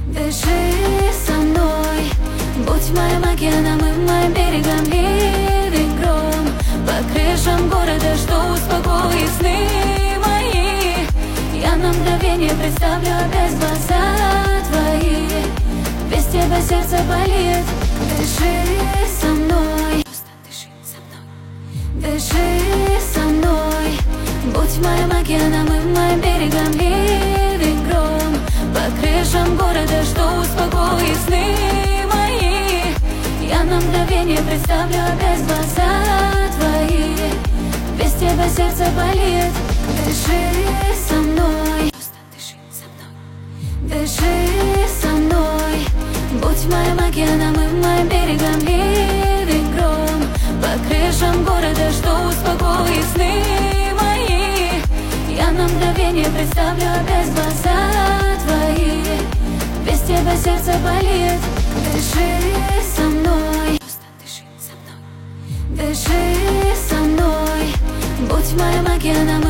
Дыши со мной, будь моим океаном и моим берегом. Ливень, гром по крышам города, что успокоит сны мои. Я на мгновение представлю опять глаза твои. Без тебя сердце болит. Дыши со мной, дыши со мной. Дыши со мной, будь моим океаном и моим берегом. Ливень, гром по крышам города, что успокоит сны мои. Я на мгновение представлю опять глаза твои. Без тебя сердце болит. Дыши со мной, дыши со мной. Дыши со мной, будь моим океаном и моим берегом. Ливень, гром по крышам города, что успокоит сны мои. Я на мгновение представлю опять глаза твои. Без тебя сердце болит. Дыши со мной, дыши со мной. Дыши со мной, будь моим океаном